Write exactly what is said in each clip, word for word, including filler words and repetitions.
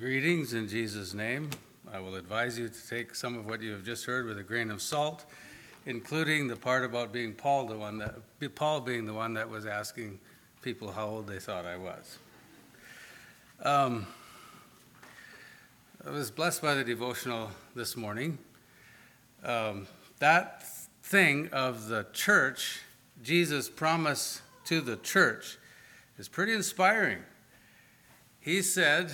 Greetings in Jesus' name. I will advise you to take some of what you have just heard with a grain of salt, including the part about being Paul, the one that Paul being the one that was asking people how old they thought I was. Um, I was blessed by the devotional this morning. Um, that thing of the church, Jesus' promise to the church, is pretty inspiring. He said,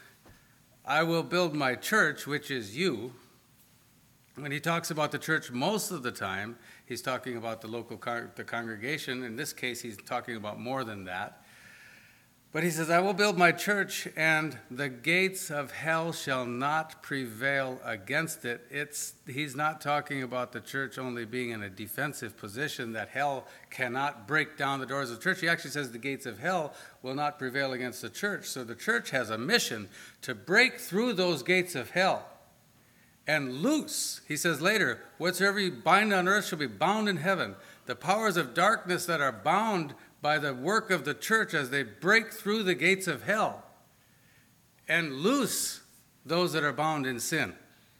I will build my church, which is you. When he talks about the church most of the time, he's talking about the local con- the congregation. In this case, he's talking about more than that. But he says, I will build my church, and the gates of hell shall not prevail against it. It's, he's not talking about the church only being in a defensive position, that hell cannot break down the doors of the church. He actually says the gates of hell will not prevail against the church. So the church has a mission to break through those gates of hell and loose. He says later, whatsoever you bind on earth shall be bound in heaven. The powers of darkness that are bound by the work of the church as they break through the gates of hell and loose those that are bound in sin.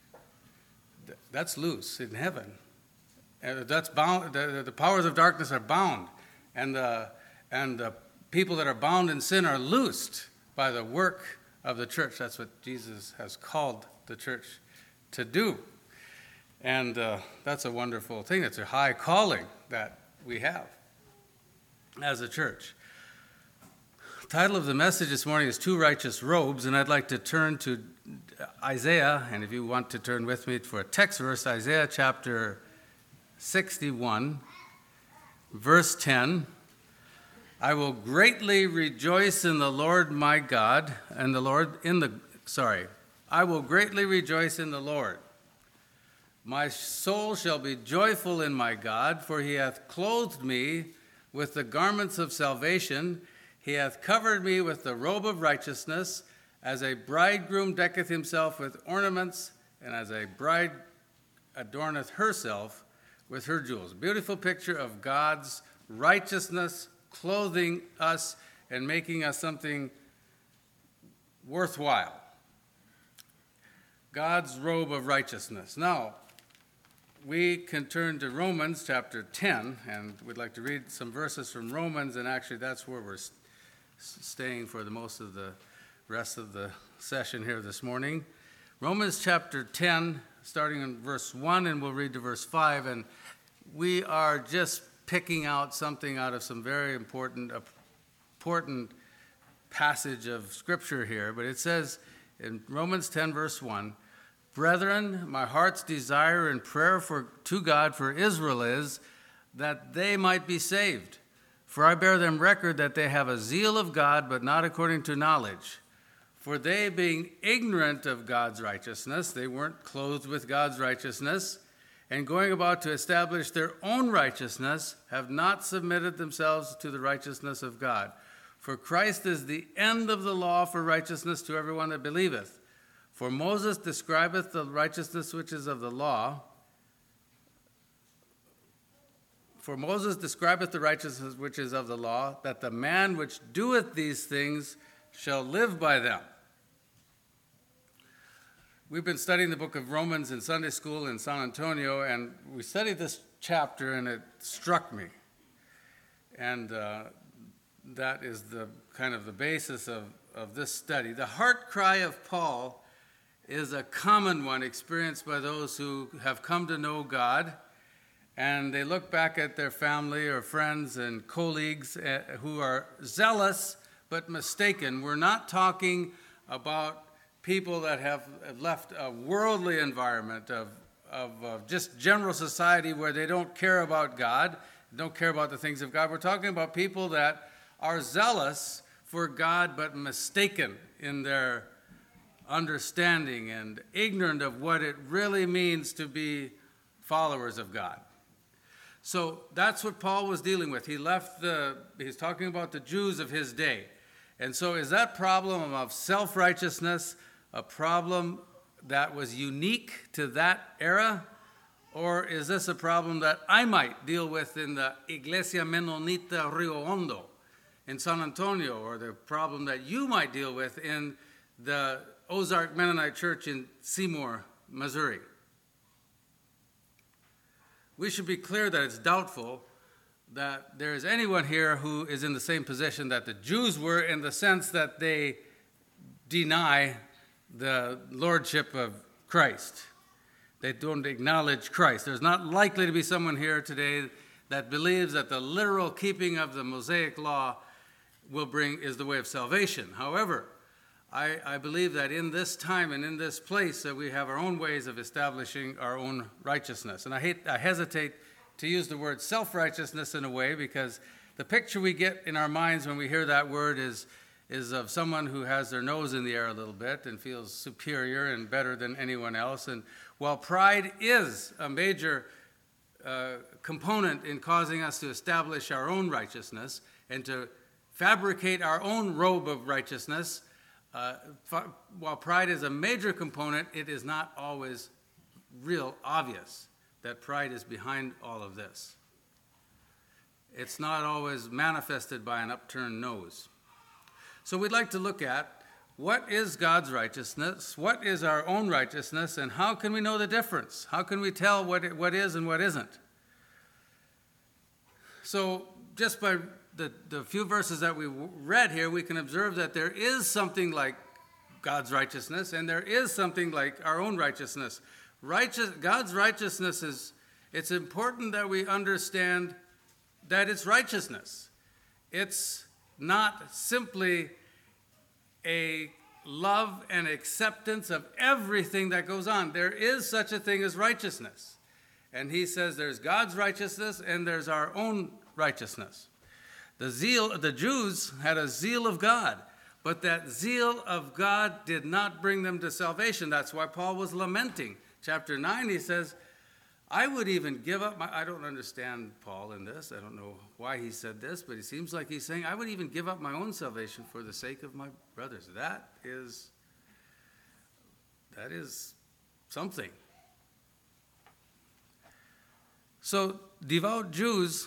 That's loose in heaven. And that's bound. The, the powers of darkness are bound, and the and the people that are bound in sin are loosed by the work of the church. That's what Jesus has called the church to do, and uh, that's a wonderful thing. It's a high calling that we have as a church. The title of the message this morning is Two Righteous Robes, and I'd like to turn to Isaiah, and if you want to turn with me for a text verse, Isaiah chapter sixty-one, verse ten. I will greatly rejoice in the Lord my God, and the Lord in the, sorry, I will greatly rejoice in the Lord. My soul shall be joyful in my God, for he hath clothed me with the garments of salvation. He hath covered me with the robe of righteousness, as a bridegroom decketh himself with ornaments, and as a bride adorneth herself with her jewels. Beautiful picture of God's righteousness clothing us and making us something worthwhile. God's robe of righteousness. Now, we can turn to Romans chapter ten, and we'd like to read some verses from Romans, and actually that's where we're st- staying for the most of the rest of the session here this morning. Romans chapter ten, starting in verse one, and we'll read to verse five, and we are just picking out something out of some very important, important passage of Scripture here, but it says in Romans ten, verse one, Brethren, my heart's desire and prayer for to God for Israel is that they might be saved. For I bear them record that they have a zeal of God, but not according to knowledge. For they, being ignorant of God's righteousness, they weren't clothed with God's righteousness, and going about to establish their own righteousness, have not submitted themselves to the righteousness of God. For Christ is the end of the law for righteousness to everyone that believeth. For Moses describeth the righteousness which is of the law. For Moses describeth the righteousness which is of the law, that the man which doeth these things shall live by them. We've been studying the book of Romans in Sunday school in San Antonio, and we studied this chapter, and it struck me. And uh, that is the kind of the basis of, of this study. The heart cry of Paul is a common one experienced by those who have come to know God, and they look back at their family or friends and colleagues who are zealous but mistaken. We're not talking about people that have left a worldly environment of, of, of just general society where they don't care about God, don't care about the things of God. We're talking about people that are zealous for God but mistaken in their understanding and ignorant of what it really means to be followers of God. So that's what Paul was dealing with. He left the, he's talking about the Jews of his day. And so is that problem of self-righteousness a problem that was unique to that era? Or is this a problem that I might deal with in the Iglesia Menonita Rio Hondo in San Antonio, or the problem that you might deal with in the Ozark Mennonite Church in Seymour, Missouri. We should be clear that it's doubtful that there is anyone here who is in the same position that the Jews were, in the sense that they deny the lordship of Christ. They don't acknowledge Christ. There's not likely to be someone here today that believes that the literal keeping of the Mosaic law will bring is the way of salvation. However, I, I believe that in this time and in this place that we have our own ways of establishing our own righteousness. And I hate, I hesitate to use the word self-righteousness in a way, because the picture we get in our minds when we hear that word is, is of someone who has their nose in the air a little bit and feels superior and better than anyone else. And while pride is a major uh, component in causing us to establish our own righteousness and to fabricate our own robe of righteousness, uh, f- while pride is a major component, it is not always real obvious that pride is behind all of this. It's not always manifested by an upturned nose. So we'd like to look at what is God's righteousness, what is our own righteousness, and how can we know the difference? How can we tell what it, what is and what isn't? So just by the, the few verses that we read here, we can observe that there is something like God's righteousness, and there is something like our own righteousness. Righteous, God's righteousness is, it's important that we understand that it's righteousness. It's not simply a love and acceptance of everything that goes on. There is such a thing as righteousness. And he says there's God's righteousness and there's our own righteousness. The zeal, the Jews had a zeal of God, but that zeal of God did not bring them to salvation. That's why Paul was lamenting. Chapter nine, he says, I would even give up my, I don't understand Paul in this. I don't know why he said this, but it seems like he's saying, I would even give up my own salvation for the sake of my brothers. That is, that is something. So devout Jews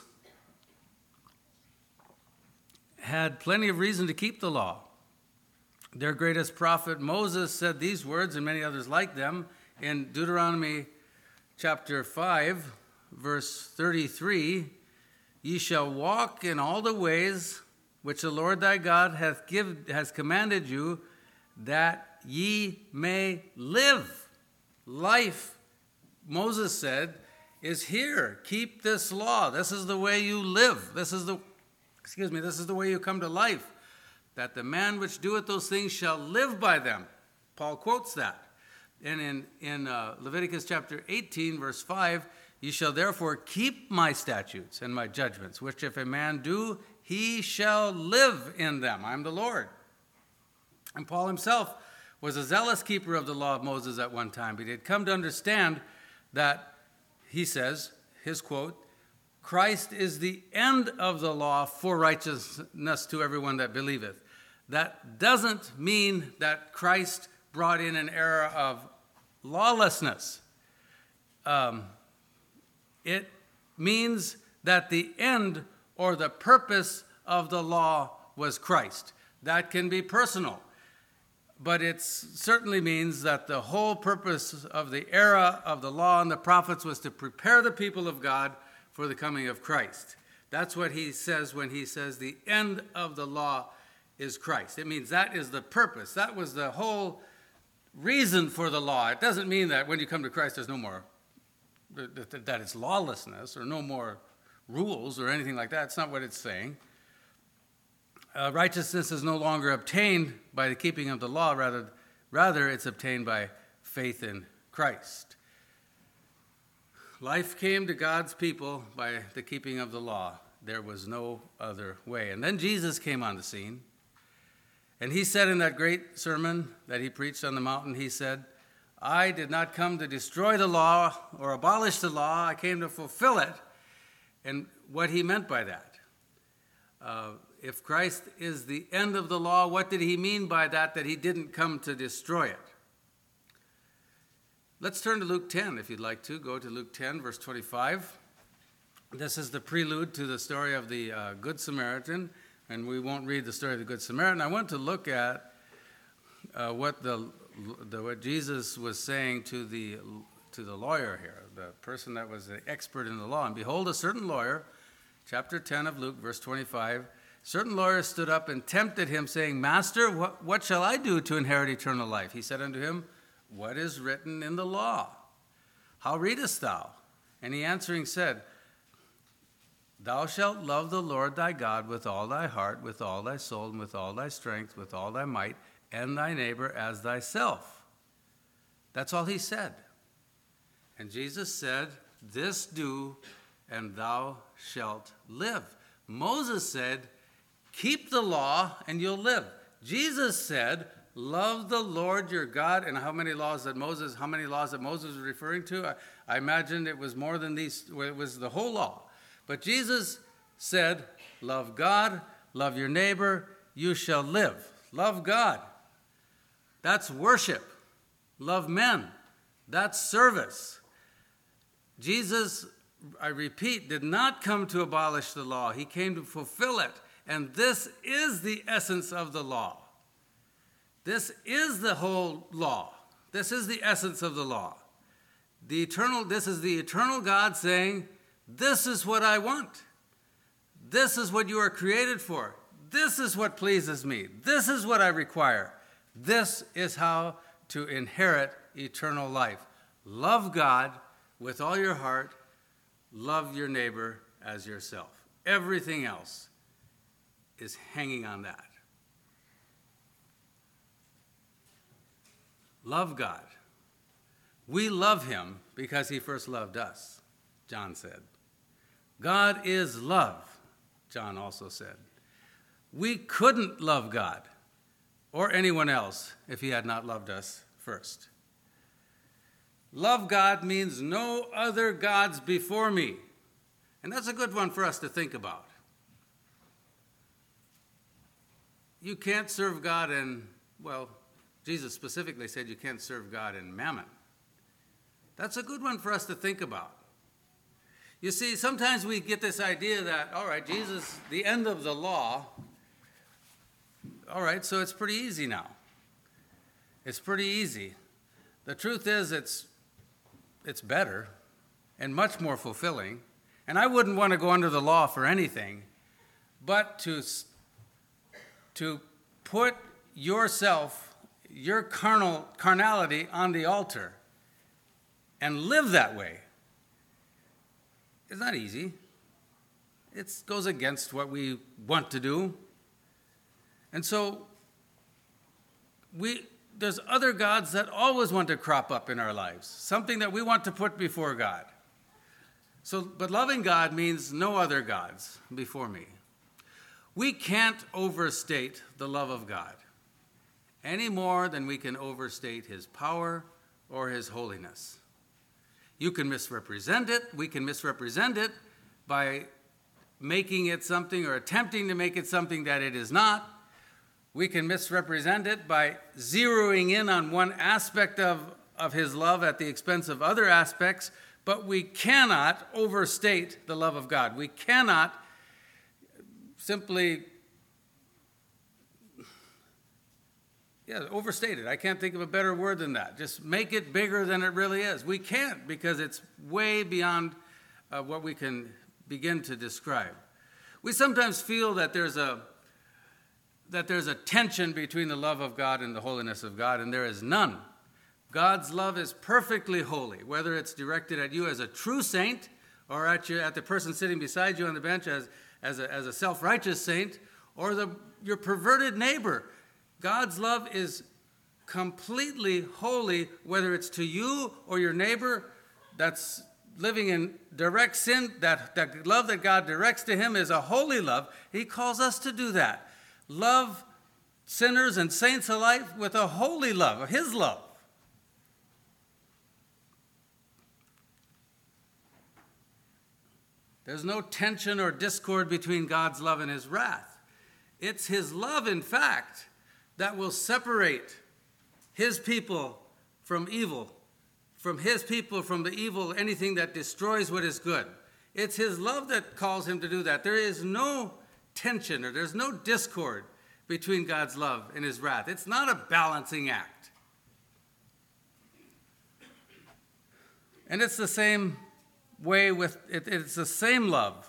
had plenty of reason to keep the law. Their greatest prophet Moses said these words, and many others like them, in Deuteronomy chapter five, verse thirty-three, ye shall walk in all the ways which the Lord thy God hath give, has commanded you, that ye may live. Life, Moses said, is here. Keep this law. This is the way you live. This is the, excuse me, this is the way you come to life. That the man which doeth those things shall live by them. Paul quotes that. And in, in uh, Leviticus chapter eighteen, verse five, ye shall therefore keep my statutes and my judgments, which if a man do, he shall live in them. I am the Lord. And Paul himself was a zealous keeper of the law of Moses at one time, but he had come to understand that, he says, his quote, Christ is the end of the law for righteousness to everyone that believeth. That doesn't mean that Christ brought in an era of lawlessness. Um, it means that the end or the purpose of the law was Christ. That can be personal, but it certainly means that the whole purpose of the era of the law and the prophets was to prepare the people of God for the coming of Christ. That's what he says when he says the end of the law is Christ. It means that is the purpose. That was the whole reason for the law. It doesn't mean that when you come to Christ there's no more, that it's lawlessness or no more rules or anything like that. It's not what it's saying. Uh, righteousness is no longer obtained by the keeping of the law. Rather, rather it's obtained by faith in Christ. Life came to God's people by the keeping of the law. There was no other way. And then Jesus came on the scene. And he said in that great sermon that he preached on the mountain, he said, I did not come to destroy the law or abolish the law. I came to fulfill it. And what he meant by that. Uh, if Christ is the end of the law, what did he mean by that, that he didn't come to destroy it? Let's turn to Luke ten, if you'd like to. Go to Luke ten, verse twenty-five. This is the prelude to the story of the uh, Good Samaritan, and we won't read the story of the Good Samaritan. I want to look at uh, what the the, what Jesus was saying to the, to the lawyer here, the person that was the expert in the law. And behold, a certain lawyer, chapter ten of Luke, verse twenty-five, certain lawyer stood up and tempted him, saying, Master, what, what shall I do to inherit eternal life? He said unto him, What is written in the law? How readest thou? And he answering said, Thou shalt love the Lord thy God with all thy heart, with all thy soul, and with all thy strength, with all thy might, and thy neighbor as thyself. That's all he said. And Jesus said, This do, and thou shalt live. Moses said, Keep the law, and you'll live. Jesus said, Love the Lord your God. And how many laws that Moses, how many laws that Moses was referring to? I, I imagine it was more than these, it was the whole law. But Jesus said, Love God, love your neighbor, you shall live. Love God. That's worship. Love men. That's service. Jesus, I repeat, did not come to abolish the law. He came to fulfill it. And this is the essence of the law. This is the whole law. This is the essence of the law. The eternal, this is the eternal God saying, This is what I want. This is what you are created for. This is what pleases me. This is what I require. This is how to inherit eternal life. Love God with all your heart. Love your neighbor as yourself. Everything else is hanging on that. Love God. We love him because he first loved us, John said. God is love, John also said. We couldn't love God or anyone else if he had not loved us first. Love God means no other gods before me. And that's a good one for us to think about. You can't serve God in, well, Jesus specifically said you can't serve God in mammon. That's a good one for us to think about. You see, sometimes we get this idea that, all right, Jesus, the end of the law, all right, so it's pretty easy now. It's pretty easy. The truth is it's it's better and much more fulfilling. And I wouldn't want to go under the law for anything, but to, to put yourself, your carnal carnality on the altar and live that way. It's not easy. It goes against what we want to do. And so we there's other gods that always want to crop up in our lives, something that we want to put before God. So, but loving God means no other gods before me. We can't overstate the love of God any more than we can overstate his power or his holiness. You can misrepresent it. We can misrepresent it by making it something or attempting to make it something that it is not. We can misrepresent it by zeroing in on one aspect of, of his love at the expense of other aspects, but we cannot overstate the love of God. We cannot simply, yeah, overstate it. I can't think of a better word than that. Just make it bigger than it really is. We can't, because it's way beyond uh, what we can begin to describe. We sometimes feel that there's a that there's a tension between the love of God and the holiness of God, and there is none. God's love is perfectly holy, whether it's directed at you as a true saint or at, you, at the person sitting beside you on the bench as, as a, as a self-righteous saint, or the, your perverted neighbor. God's love is completely holy, whether it's to you or your neighbor that's living in direct sin. That, that love that God directs to him is a holy love. He calls us to do that. Love sinners and saints alike with a holy love, his love. There's no tension or discord between God's love and his wrath. It's his love, in fact, that will separate his people from evil, from his people from the evil, anything that destroys what is good. It's his love that calls him to do that. There is no tension or there's no discord between God's love and his wrath. It's not a balancing act. And it's the same way with, it, it's the same love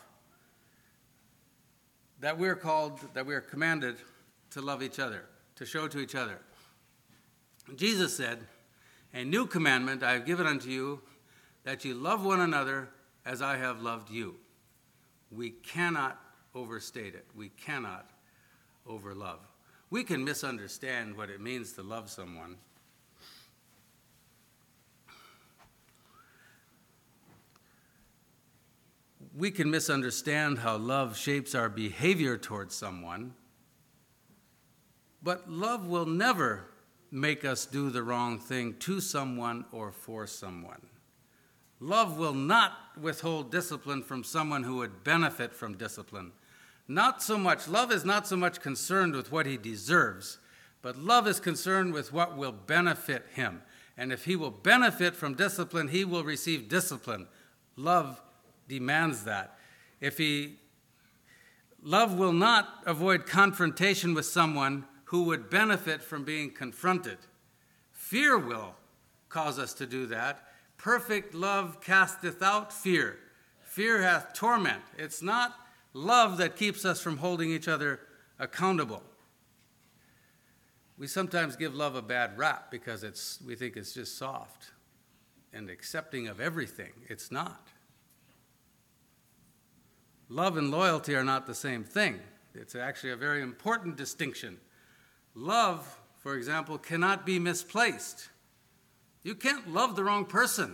that we're called, that we're commanded to love each other, to show to each other. Jesus said, "A new commandment I have given unto you, that you love one another as I have loved you." We cannot overstate it. We cannot overlove. We can misunderstand what it means to love someone. We can misunderstand how love shapes our behavior towards someone, but love will never make us do the wrong thing to someone or for someone. Love will not withhold discipline from someone who would benefit from discipline. Not so much, love is not so much concerned with what he deserves, but love is concerned with what will benefit him. And if he will benefit from discipline, he will receive discipline. Love demands that. If he, love will not avoid confrontation with someone who would benefit from being confronted. Fear will cause us to do that. Perfect love casteth out fear. Fear hath torment. It's not love that keeps us from holding each other accountable. We sometimes give love a bad rap because it's, we think it's just soft and accepting of everything. It's not. Love and loyalty are not the same thing. It's actually a very important distinction. Love, for example, cannot be misplaced. You can't love the wrong person.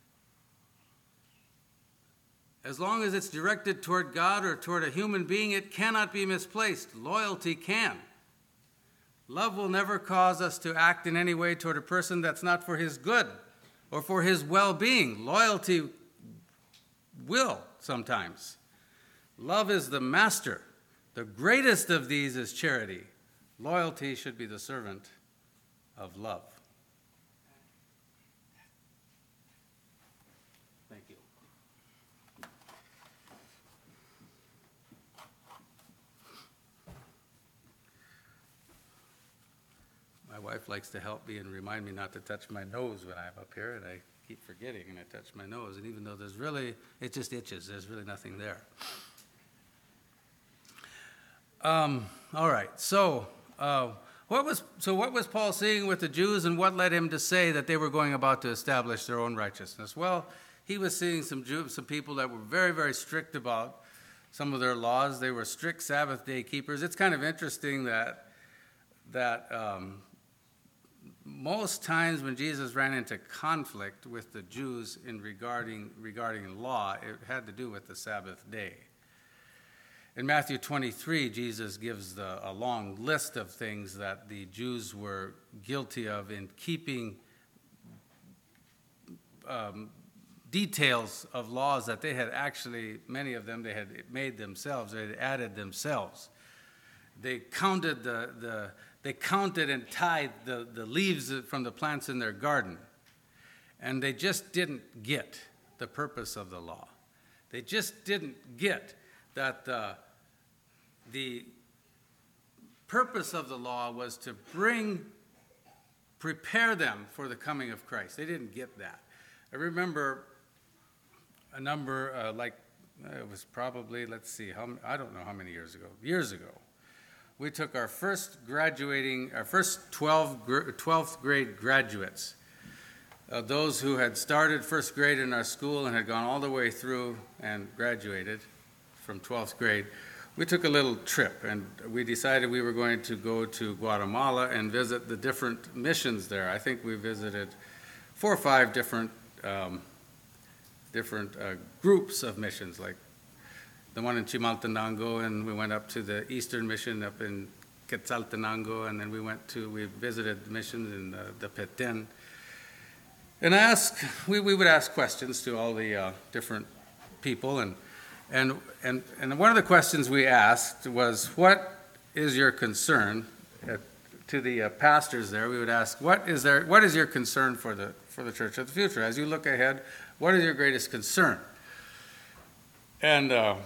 As long as it's directed toward God or toward a human being, it cannot be misplaced. Loyalty can. Love will never cause us to act in any way toward a person that's not for his good or for his well-being. Loyalty will sometimes. Love is the master. The greatest of these is charity. Loyalty should be the servant of love. Thank you. My wife likes to help me and remind me not to touch my nose when I'm up here, and I keep forgetting, and I touch my nose. And even though there's really, it just itches, there's really nothing there. Um, all right, so uh, what was so what was Paul seeing with the Jews, and what led him to say that they were going about to establish their own righteousness? Well, he was seeing some Jews, some people that were very, very strict about some of their laws. They were strict Sabbath day keepers. It's kind of interesting that that um, most times when Jesus ran into conflict with the Jews in regarding regarding law, it had to do with the Sabbath day. In Matthew twenty-three, Jesus gives the, a long list of things that the Jews were guilty of in keeping um, details of laws that they had actually, many of them they had made themselves, they had added themselves. They counted the, the they counted and tied the, the leaves from the plants in their garden. And they just didn't get the purpose of the law. They just didn't get that uh, the purpose of the law was to bring, prepare them for the coming of Christ. They didn't get that. I remember a number, uh, like, it was probably, let's see, how, I don't know how many years ago, years ago, we took our first graduating, our first twelve, twelfth grade graduates, uh, those who had started first grade in our school and had gone all the way through and graduated from twelfth grade. We took a little trip, and we decided we were going to go to Guatemala and visit the different missions there. I think we visited four or five different um, different uh, groups of missions, like the one in Chimaltenango, and we went up to the Eastern Mission up in Quetzaltenango, and then we went to, we visited the missions in uh, the Petén. And I asked, we, we would ask questions to all the uh, different people, and And, and, and one of the questions we asked was, what is your concern? Uh, to the uh, pastors there, we would ask, what is there, what is your concern for the, for the church of the future? As you look ahead, what is your greatest concern? And uh,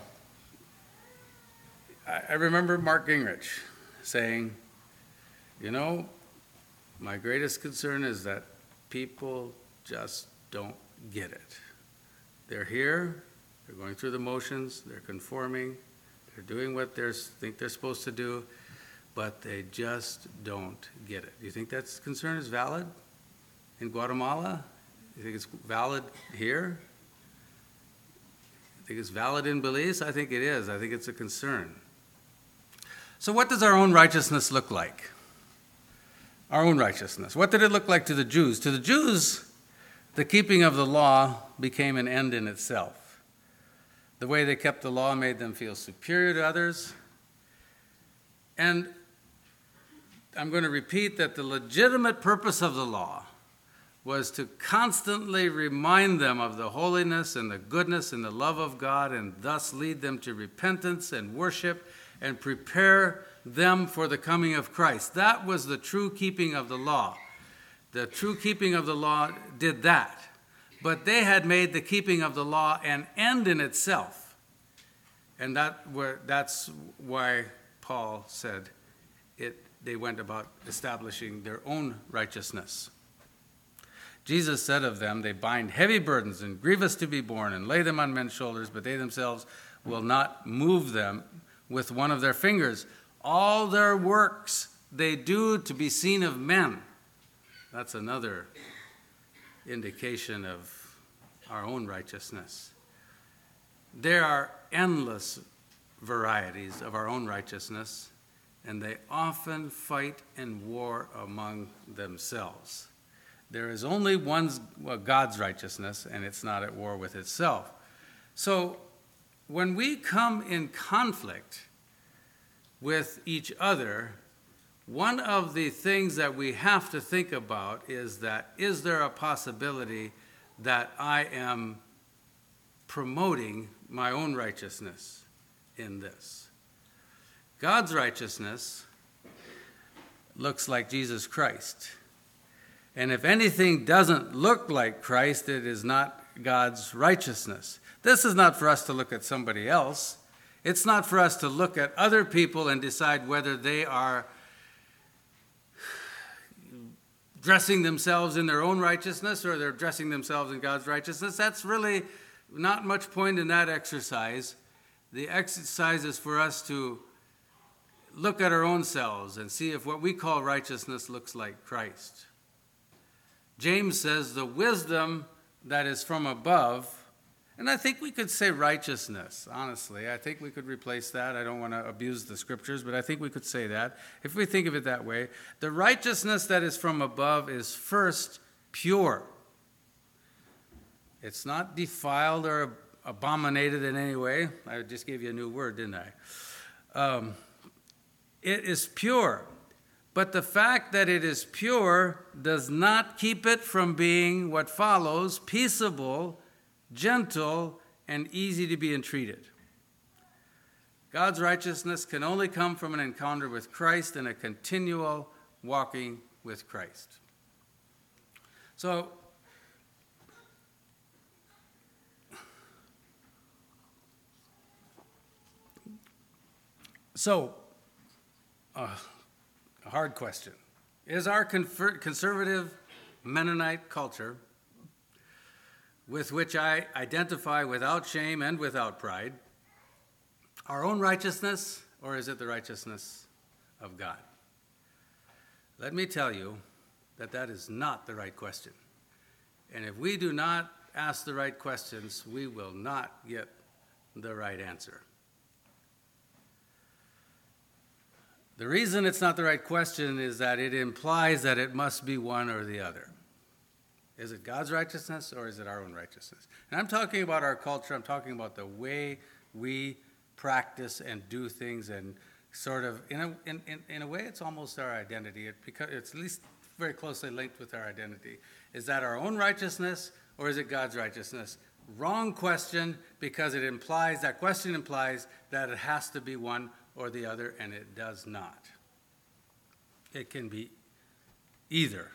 I, I remember Mark Gingrich saying, you know, my greatest concern is that people just don't get it. They're here, they're going through the motions, they're conforming, they're doing what they think they're supposed to do, but they just don't get it. Do you think that concern is valid in Guatemala? Do you think it's valid here? I think it's valid in Belize? I think it is. I think it's a concern. So what does our own righteousness look like? Our own righteousness. What did it look like to the Jews? To the Jews, the keeping of the law became an end in itself. The way they kept the law made them feel superior to others. And I'm going to repeat that the legitimate purpose of the law was to constantly remind them of the holiness and the goodness and the love of God, and thus lead them to repentance and worship and prepare them for the coming of Christ. That was the true keeping of the law. The true keeping of the law did that. But they had made the keeping of the law an end in itself. And that were, that's why Paul said it. They went about establishing their own righteousness. Jesus said of them, they bind heavy burdens and grievous to be borne and lay them on men's shoulders, but they themselves will not move them with one of their fingers. All their works they do to be seen of men. That's another indication of our own righteousness. There are endless varieties of our own righteousness, and they often fight and war among themselves. There is only one, well, God's righteousness, and it's not at war with itself. So when we come in conflict with each other, one of the things that we have to think about is that, is there a possibility that I am promoting my own righteousness in this? God's righteousness looks like Jesus Christ. And if anything doesn't look like Christ, it is not God's righteousness. This is not for us to look at somebody else. It's not for us to look at other people and decide whether they are dressing themselves in their own righteousness or they're dressing themselves in God's righteousness. That's really not much point in that exercise. The exercise is for us to look at our own selves and see if what we call righteousness looks like Christ. James says the wisdom that is from above, and I think we could say righteousness, honestly. I think we could replace that. I don't want to abuse the scriptures, but I think we could say that. If we think of it that way, the righteousness that is from above is first pure. It's not defiled or abominated in any way. I just gave you a new word, didn't I? Um, it is pure. But the fact that it is pure does not keep it from being what follows: peaceable, gentle, and easy to be entreated. God's righteousness can only come from an encounter with Christ and a continual walking with Christ. So, so uh, a hard question. Is our confer- conservative Mennonite culture, with which I identify without shame and without pride, our own righteousness, or is it the righteousness of God? Let me tell you that that is not the right question. And if we do not ask the right questions, we will not get the right answer. The reason it's not the right question is that it implies that it must be one or the other. Is it God's righteousness or is it our own righteousness? And I'm talking about our culture. I'm talking about the way we practice and do things, and sort of, in a, in, in, in a way, it's almost our identity. It beca- it's at least very closely linked with our identity. Is that our own righteousness or is it God's righteousness? Wrong question, because it implies, that question implies that it has to be one or the other, and it does not. It can be either.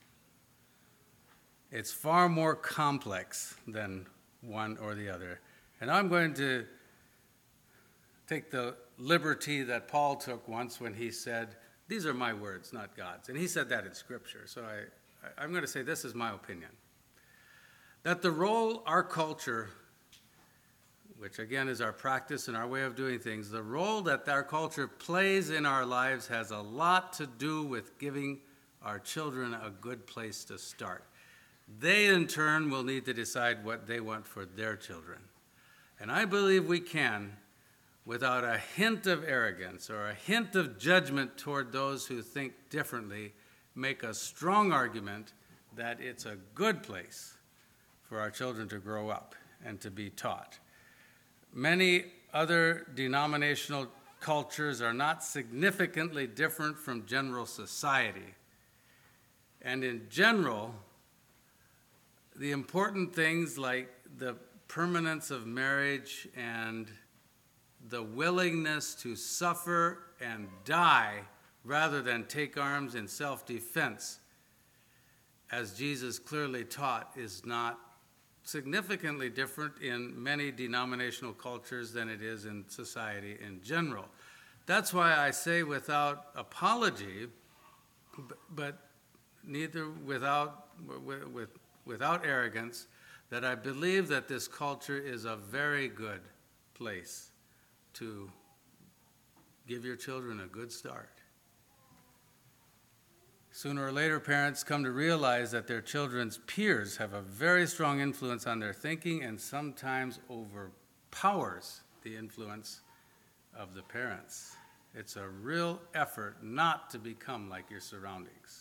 It's far more complex than one or the other. And I'm going to take the liberty that Paul took once when he said, these are my words, not God's. And he said that in Scripture. So I, I'm going to say this is my opinion. that the role our culture, which again is our practice and our way of doing things, the role that our culture plays in our lives has a lot to do with giving our children a good place to start. They, in turn, will need to decide what they want for their children. And I believe we can, without a hint of arrogance or a hint of judgment toward those who think differently, make a strong argument that it's a good place for our children to grow up and to be taught. Many other denominational cultures are not significantly different from general society. And in general, the important things like the permanence of marriage and the willingness to suffer and die rather than take arms in self-defense, as Jesus clearly taught, is not significantly different in many denominational cultures than it is in society in general. That's why I say without apology, but neither without, with, with, without arrogance, that I believe that this culture is a very good place to give your children a good start. Sooner or later, parents come to realize that their children's peers have a very strong influence on their thinking and sometimes overpowers the influence of the parents. It's a real effort not to become like your surroundings.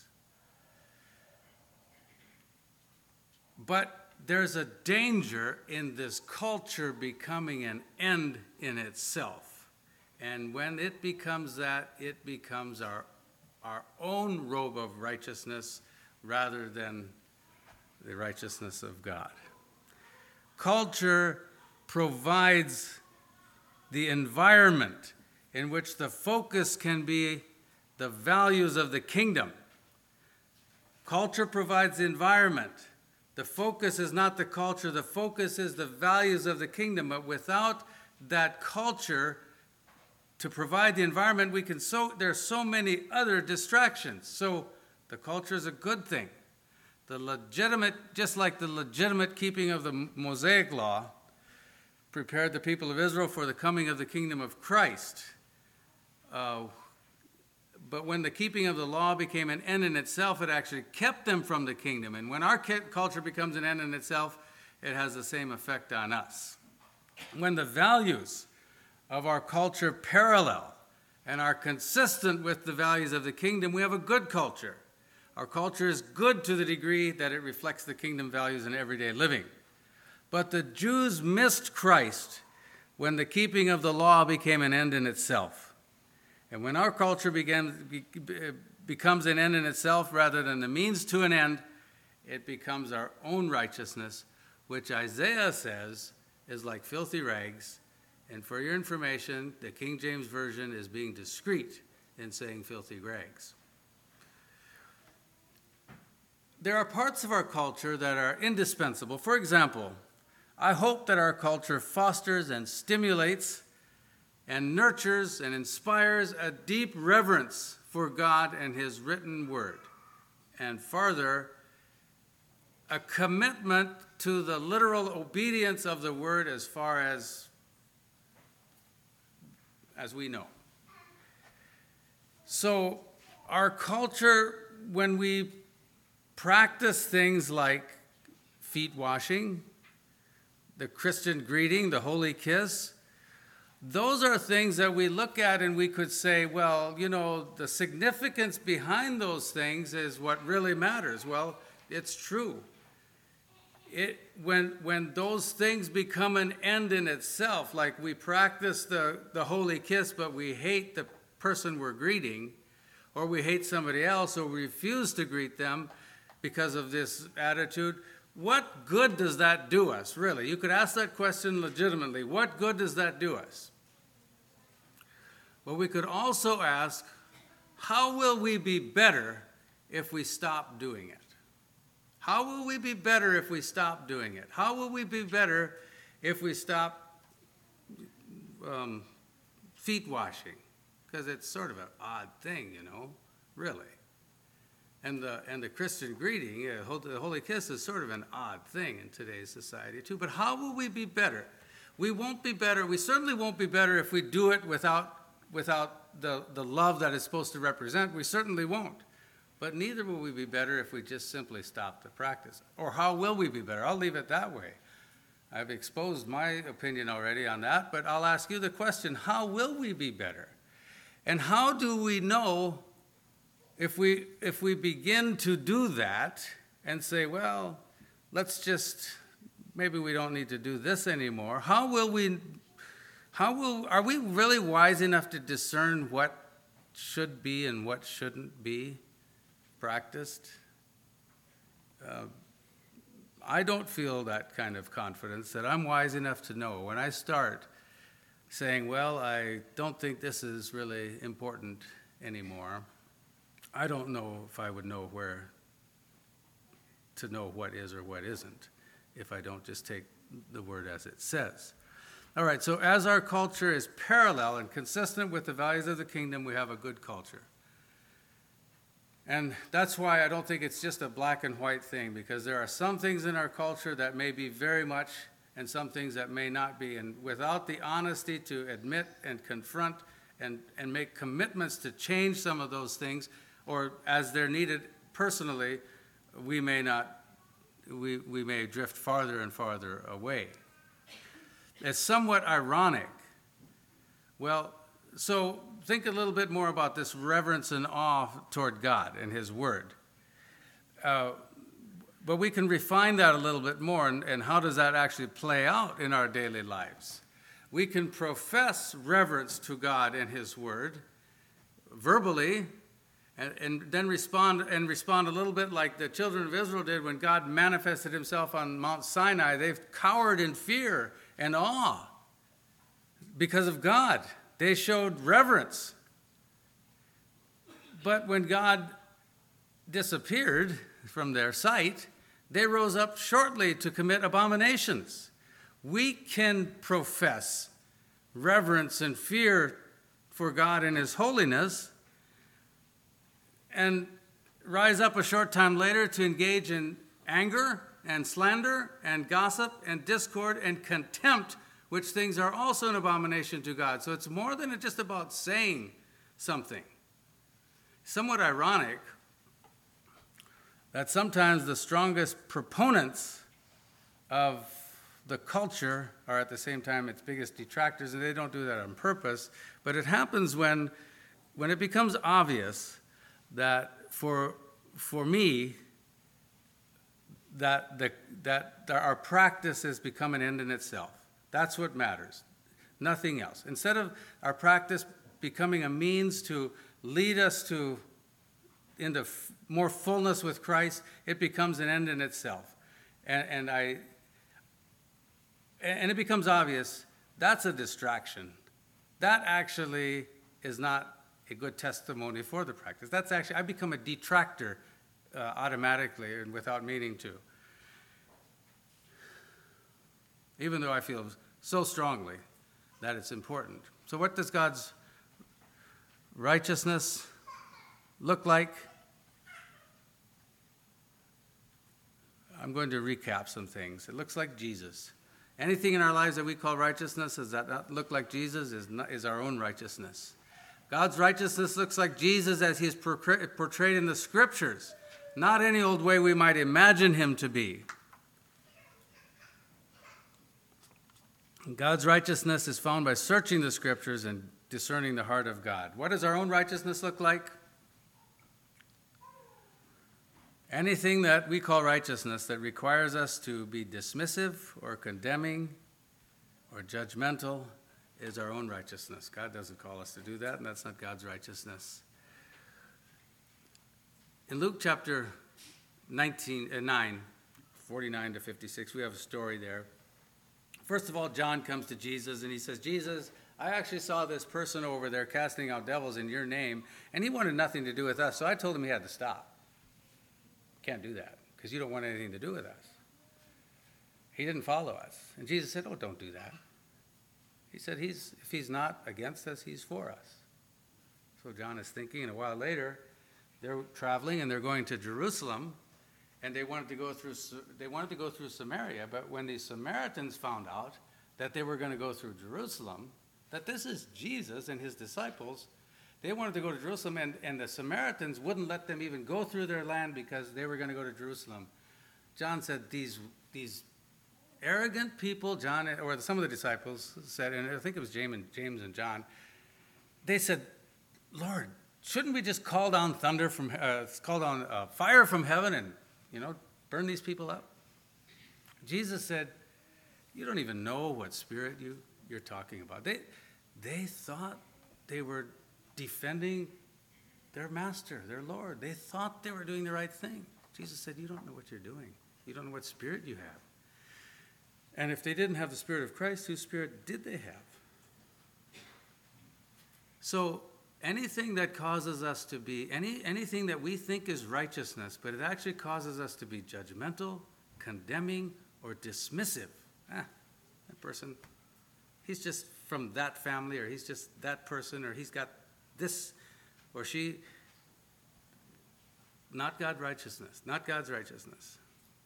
But there's a danger in this culture becoming an end in itself. And when it becomes that, it becomes our, our own robe of righteousness rather than the righteousness of God. Culture provides the environment in which the focus can be the values of the kingdom. Culture provides the environment. The focus is not the culture, the focus is the values of the kingdom. But without that culture to provide the environment, we can so there are so many other distractions. So the culture is a good thing. The legitimate, just like the legitimate keeping of the Mosaic law prepared the people of Israel for the coming of the kingdom of Christ. Uh, But when the keeping of the law became an end in itself, it actually kept them from the kingdom. And when our culture becomes an end in itself, it has the same effect on us. When the values of our culture parallel and are consistent with the values of the kingdom, we have a good culture. Our culture is good to the degree that it reflects the kingdom values in everyday living. But the Jews missed Christ when the keeping of the law became an end in itself. And when our culture began, be, becomes an end in itself rather than the means to an end, it becomes our own righteousness, which Isaiah says is like filthy rags. And for your information, the King James Version is being discreet in saying filthy rags. There are parts of our culture that are indispensable. For example, I hope that our culture fosters and stimulates and nurtures and inspires a deep reverence for God and his written word. And further, a commitment to the literal obedience of the word as far as, as we know. So our culture, when we practice things like feet washing, the Christian greeting, the holy kiss, those are things that we look at and we could say, well, you know, the significance behind those things is what really matters. Well, it's true. It, when, when those things become an end in itself, like we practice the, the holy kiss, but we hate the person we're greeting, or we hate somebody else, or we refuse to greet them because of this attitude, what good does that do us, really? You could ask that question legitimately. What good does that do us? Well, we could also ask, how will we be better if we stop doing it? How will we be better if we stop doing it? How will we be better if we stop um, feet washing? Because it's sort of an odd thing, you know, really. And the, and the Christian greeting, uh, the holy kiss, is sort of an odd thing in today's society too. But how will we be better? We won't be better. We certainly won't be better if we do it without, without the, the love that it's supposed to represent. We certainly won't. But neither will we be better if we just simply stop the practice. Or how will we be better? I'll leave it that way. I've exposed my opinion already on that, but I'll ask you the question, how will we be better? And how do we know if we, if we begin to do that and say, well, let's just, maybe we don't need to do this anymore. How will we, how will, are we really wise enough to discern what should be and what shouldn't be practiced? Uh, I don't feel that kind of confidence that I'm wise enough to know when I start saying, well, I don't think this is really important anymore. I don't know if I would know where to know what is or what isn't if I don't just take the word as it says. All right, so as our culture is parallel and consistent with the values of the kingdom, we have a good culture. And that's why I don't think it's just a black and white thing, because there are some things in our culture that may be very much and some things that may not be. And without the honesty to admit and confront and, and make commitments to change some of those things, or as they're needed personally, we may not, we, we may drift farther and farther away. It's somewhat ironic. Well, so think a little bit more about this reverence and awe toward God and His Word. Uh, but we can refine that a little bit more, and, and how does that actually play out in our daily lives? We can profess reverence to God and His Word verbally, and, and then respond and respond a little bit like the children of Israel did when God manifested Himself on Mount Sinai. They've cowered in fear and awe because of God. They showed reverence. But when God disappeared from their sight, they rose up shortly to commit abominations. We can profess reverence and fear for God and His holiness and rise up a short time later to engage in anger and slander and gossip and discord and contempt, which things are also an abomination to God. So it's more than just about saying something. Somewhat ironic that sometimes the strongest proponents of the culture are at the same time its biggest detractors, and they don't do that on purpose. But it happens when, when it becomes obvious that for, for me, that, the, that our practice has become an end in itself. That's what matters, nothing else. Instead of our practice becoming a means to lead us to into f- more fullness with Christ, it becomes an end in itself. And, and I, and it becomes obvious that's a distraction. That actually is not a good testimony for the practice. That's actually, I become a detractor uh, automatically and without meaning to. Even though I feel so strongly that it's important. So what does God's righteousness look like? I'm going to recap some things. It looks like Jesus. Anything in our lives that we call righteousness, does that not look like Jesus, is, not, is our own righteousness. God's righteousness looks like Jesus as He's portrayed in the Scriptures, not any old way we might imagine Him to be. God's righteousness is found by searching the Scriptures and discerning the heart of God. What does our own righteousness look like? Anything that we call righteousness that requires us to be dismissive or condemning or judgmental is our own righteousness. God doesn't call us to do that, and that's not God's righteousness. In Luke chapter nineteen, uh, nine, forty-nine to fifty-six, we have a story there. First of all, John comes to Jesus and he says, Jesus, I actually saw this person over there casting out devils in your name, and he wanted nothing to do with us, so I told him he had to stop. Can't do that, because you don't want anything to do with us. He didn't follow us. And Jesus said, oh, don't do that. He said, he's if he's not against us, he's for us. So John is thinking, and a while later, they're traveling and they're going to Jerusalem, and they wanted to go through they wanted to go through Samaria, but when the Samaritans found out that they were going to go through Jerusalem, that this is Jesus and his disciples, they wanted to go to Jerusalem, and, and the Samaritans wouldn't let them even go through their land because they were going to go to Jerusalem. John said, these, these arrogant people, John, or some of the disciples said, and I think it was James and, James and John, they said, Lord, shouldn't we just call down thunder from, uh, call down uh, fire from heaven and, you know, burn these people up? Jesus said, you don't even know what spirit you, you're talking about. They, they thought they were defending their master, their Lord. They thought they were doing the right thing. Jesus said, you don't know what you're doing. You don't know what spirit you have. And if they didn't have the Spirit of Christ, whose spirit did they have? So anything that causes us to be, any anything that we think is righteousness, but it actually causes us to be judgmental, condemning, or dismissive. Ah, that person, he's just from that family, or he's just that person, or he's got this, or she. Not God's righteousness, not God's righteousness.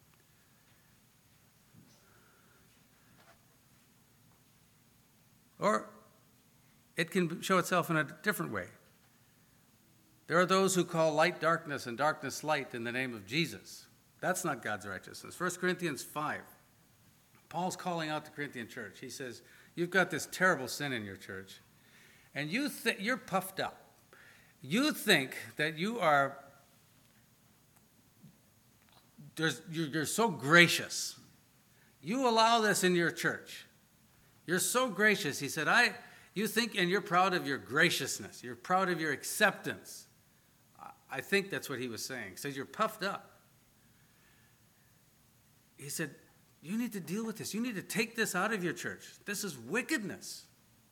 Or it can show itself in a different way. There are those who call light darkness and darkness light in the name of Jesus. That's not God's righteousness. First Corinthians five, Paul's calling out the Corinthian church. He says, you've got this terrible sin in your church, and you th- you're puffed up. You think that you are, there's, you're, you're so gracious. You allow this in your church. You're so gracious. He said, I, you think, and you're proud of your graciousness. You're proud of your acceptance. I think that's what he was saying. He says, you're puffed up. He said, you need to deal with this. You need to take this out of your church. This is wickedness.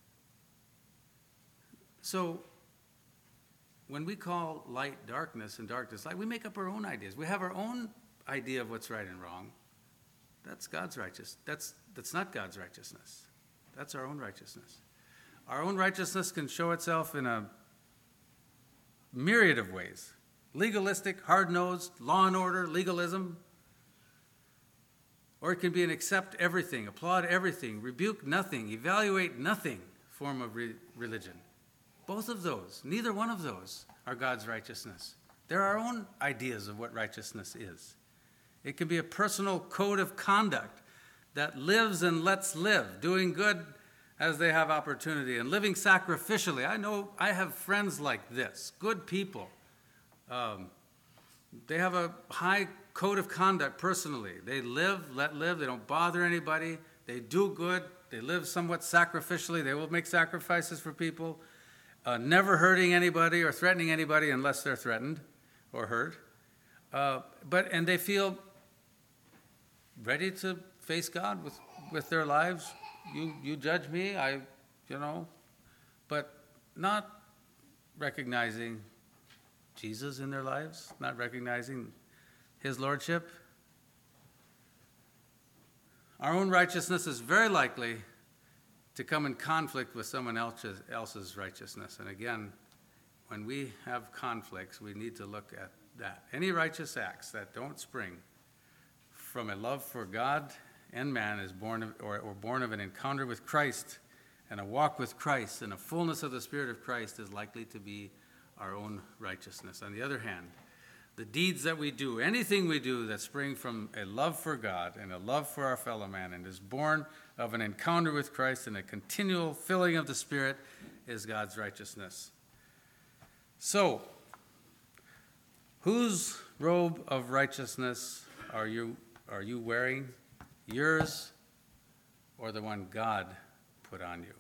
So when we call light darkness and darkness light, we make up our own ideas. We have our own idea of what's right and wrong. That's God's righteousness. That's, that's not God's righteousness. That's our own righteousness. Our own righteousness can show itself in a myriad of ways. Legalistic, hard-nosed, law and order, legalism. Or it can be an accept everything, applaud everything, rebuke nothing, evaluate nothing form of re- religion. Both of those, neither one of those are God's righteousness. They're our own ideas of what righteousness is. It can be a personal code of conduct that lives and lets live, doing good as they have opportunity and living sacrificially. I know I have friends like this, good people. Um, they have a high code of conduct personally. They live, let live. They don't bother anybody. They do good. They live somewhat sacrificially. They will make sacrifices for people, uh, never hurting anybody or threatening anybody unless they're threatened or hurt. Uh, but and they feel ready to face God with, with their lives. You you judge me, I, you know, but not recognizing Jesus in their lives, not recognizing his lordship. Our own righteousness is very likely to come in conflict with someone else's, else's righteousness. And again, when we have conflicts, we need to look at that. Any righteous acts that don't spring from a love for God and man is born of, or, or born of an encounter with Christ and a walk with Christ, and a fullness of the Spirit of Christ is likely to be our own righteousness. On the other hand, the deeds that we do, anything we do that spring from a love for God and a love for our fellow man and is born of an encounter with Christ and a continual filling of the Spirit is God's righteousness. So, whose robe of righteousness are you are you wearing? Yours or the one God put on you?